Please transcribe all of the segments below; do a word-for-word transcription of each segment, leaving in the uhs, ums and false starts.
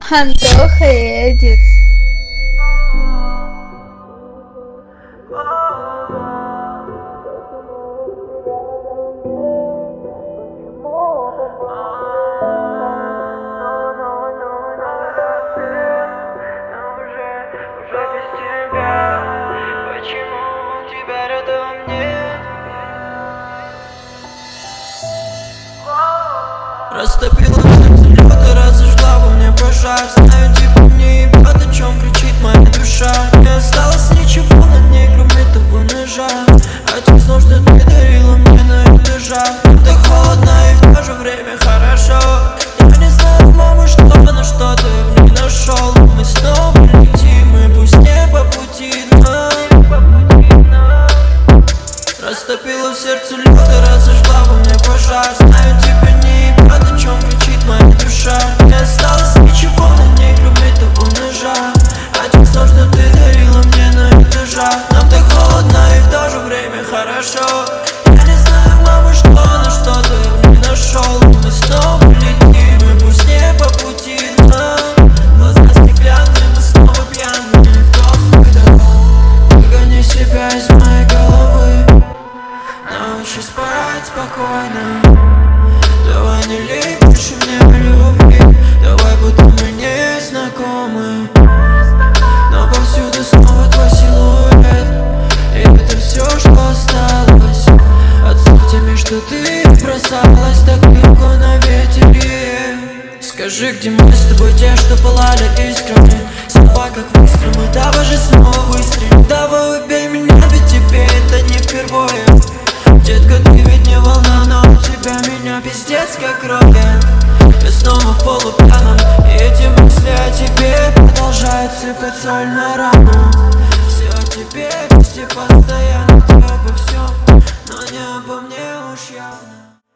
Антоха едет. Растопила в сердце лед и разожгла во мне пожар. Знаю, типа мне ебет, о чем кричит моя душа. Не осталось ничего на ней, кроме того ножа. А тех снов, что ты дарила мне на этажах. Так холодно и в то же время хорошо. Я не знаю, мама, что, но что ты в ней нашел. Мы снова летим, и пусть не по пути нам. Растопила в сердце лед и разожгла во мне пожар. Знаю, типа не ебет, о чем кричит моя душа. Не осталось ничего на ней, кроме того ножа. А тех снов, что ты дарила мне на этажах. Нам так холодно и в то же время хорошо. Я не знаю, мама, что, но что ты в ней нашел. Мы снова летим, и пусть не по пути нам. Глаза стеклянные, мы снова пьяные. Вдох, выдох. Выгони себя из моей головы. Научись спать спокойно. Давай не лей больше мне о любви. Давай, будто мы не знакомы. Но повсюду снова твой силуэт. И это все, что осталось от слов теми, что ты бросалась так легко на ветер. Скажи, где мы с тобой те, что пылали искрами. Слова как выстрелы, давай же снова выстрелим. Давай убей меня, ведь тебе это не впервые. Детка, ты ведь не волна, но у тебя меня пиздец как роет. Я снова в полупьяном, и эти мысли о тебе продолжают сыпать соль на рану. Все о тебе, везде постоянно, ты обо всем, но не обо мне уж явно.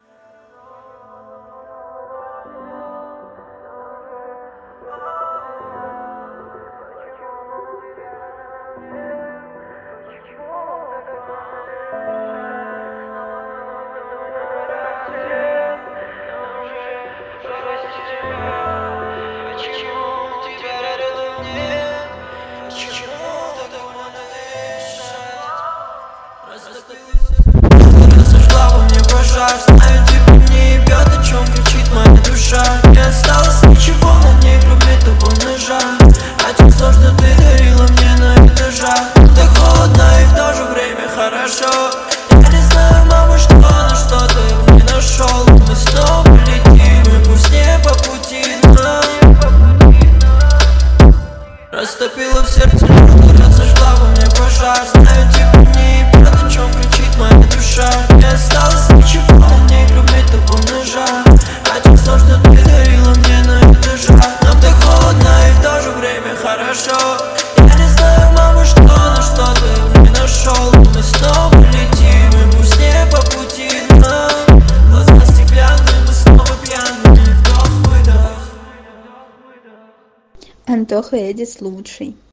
Разожгла во мне пожар. Знаю, типа мне ебет, о чем кричит моя душа. Не осталось ничего на ней, кроме того ножа. А тех слов, что ты дарила мне на этажах. Так холодно и в то же время хорошо. Я не знаю, мама, что, но что ты в ней нашел. Мы снова летим, и пусть не по пути нам. Растопила в сердце лед, разожгла во мне пожар. Знаю, типа мне ебет, о чем кричит моя душа. Не осталось ничего на ней, кроме того ножа. А тех слов, что ты дарила мне на этажах. Нам так холодно и в то же время хорошо. Я не знаю, мама, что, но что ты в ней нашел. Мы снова летим, и пусть не по пути нам. Глаза стеклянные, мы снова пьяные. Вдох, выдох. Антоха едет лучший.